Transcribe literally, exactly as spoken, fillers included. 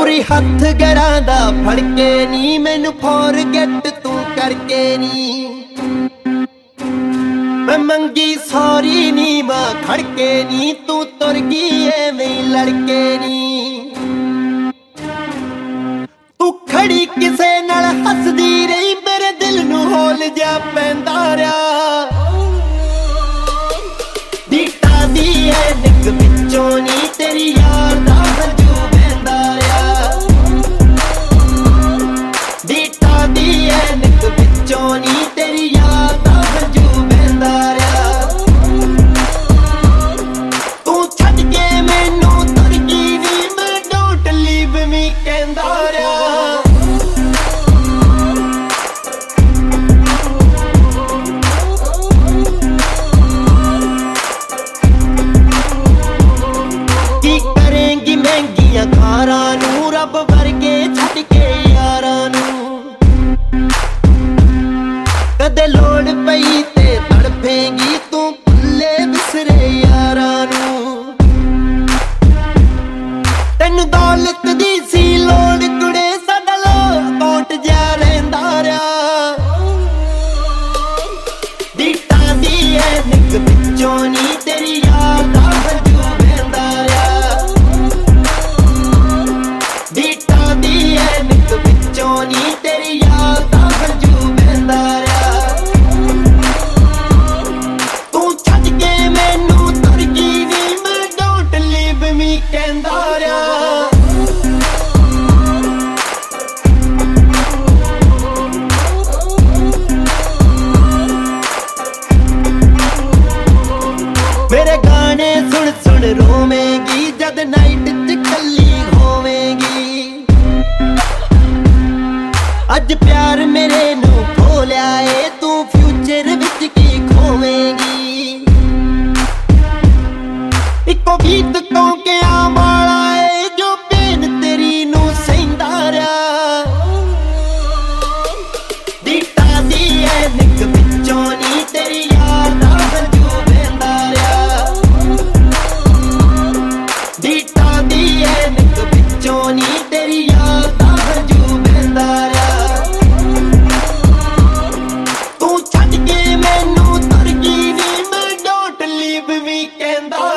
ਗੋਰੀ ਹੱਥ ਗਰਾਂ ਦਾ ਫੜ ਕੇ ਨੀ ਮੈਨੂੰ ਫੋਰਗੇਟ ਤੂੰ ਕਰਕੇ ਨੀ ਮੈਂ ਮੰਗੀ ਸੌਰੀ ਨੀ ਮਾਂ ਖੜ ਕੇ ਨੀ ਤੂੰ ਤੁਰ ਗਈ ਐਵੇਂ ਲੜਕੇ ਨੀ ਤੂੰ ਖੜੀ ਕਿਸੇ ਨਾਲ ਹੱਸਦੀ ਰਹੀ ਮੇਰੇ ਦਿਲ ਨੂੰ ਹੋਲ ਜਾ ਪੈਂਦਾ ਰਿਹਾ ਡੀਟਾ ਦੀ ਐ ਨਿੱਕ ਵਿੱਚੋਂ ਨੀ ਤੇਰੀ ਯਾਰ ਦਾ ਹੰਝੂ ਵਹਿੰਦਾ ਰਿਹਾ ਡੀਟਾ ਦੀ ਐ ਨਿੱਕ ਵਿੱਚੋਂ ਨੀ ਤੇਰੀ ਯਾਰ ਦਾ ਹੰਝੂ ਵਹਿੰਦਾ ਰਿਹਾ ਤੂੰ ਛੱਡ ਕੇ ਮੈਨੂੰ ਤੁਰ ਗਈ ਨੀ ਮੈਂ ਡੋਂਟ ਲੀਵ ਮੀ ਕਹਿੰਦਾ ਰਿਹਾ ਮਹਿੰਗੀਆਂ ਕਾਰਾਂ ਨੂੰ ਰੱਬ ਵਰਗੇ ਛੱਡ ਕੇ ਯਾਰਾਂ ਨੂੰ ਕਦੇ ਲੋੜ ਪਈ ਤੇ ਤੜਫੇਂਗੀ ਤੂੰ ਭੁੱਲੇ ਵਿਸਰੇ ਯਾਰਾਂ ਨੂੰ ਤੈਨੂੰ ਦੌਲਤ ਦੀ ਸੀ ਲੋੜ ਕੁੜੇ ਸਾਡਾ ਲੋ ਅਕਾਊਂਟ ਜਾ ਰਹਿੰਦਾ ਰਿਹਾ ਡੀਟਾ ਦੀ ਐ ਨਿੱਕ ਵਿੱਚੋਂ ਨੀ ਤੇਰੀ ਯਾਰ ਦਾ ਹੰਝੂ ਵਹਿੰਦਾ ਰਿਹਾ ਡੀਟਾ ਦੀ ਐ ਨਿੱਕ ਵਿੱਚੋਂ ਨੀ ਤੇਰੀ ਯਾਰ ਦਾ ਹੰਝੂ ਵਹਿੰਦਾ ਰਿਹਾ ਤੂੰ ਛੱਡ ਕੇ ਮੈਨੂੰ ਤੁਰ ਗਈ ਨੀ ਮੈਂ ਡੋਂਟ ਲੀਵ ਮੀ ਕਹਿੰਦਾ ਰਿਹਾ ਮੇਰੇ ਗਾਣੇ ਸੁਣ ਸੁਣ ਰੋਵੇਂਗੀ ਜਦ ਨਾਈਟ ਚ ਕੱਲੀ ਹੋਵੇਂਗੀ ਅੱਜ ਪਿਆਰ ਮੇਰੇ ਨੂੰ ਖੋ ਲਿਆ ਏ ਤੂੰ ਫਿਊਚਰ ਵਿੱਚ ਕੀ ਖੋਵੇਂਗੀ ਇੱਕੋ ਗੀਤ ਕੌਂਕਿਆਂ ਵਾਲਾ ਏ ਜੋ ਭੈਣ ਤੇਰੀ ਨੂੰ ਸਹਿੰਦਾ ਰਿਹਾ ਡੀਟਾ ਦੀ ਐ ਨਿੱਕ ਵਿੱਚੋਂ ਨੀ ਤੇਰੀ ਯਾਰ ਦਾ ਹੰਝੂ ਵਹਿੰਦਾ ਰਿਹਾ ਡੀਟਾ ਦੀ ਐ ਨਿੱਕ ਵਿੱਚੋਂ ਨੀ ਤੇਰੀ ਯਾਰ ਦਾ ਹੰਝੂ ਵਹਿੰਦਾ ਰਿਹਾ ਤੂੰ ਛੱਡ ਕੇ ਮੈਨੂੰ ਤੁਰ ਗਈ ਨੀ ਮੈਂ ਡੋਂਟ ਲੀਵ ਮੀ ਕਹਿੰਦਾ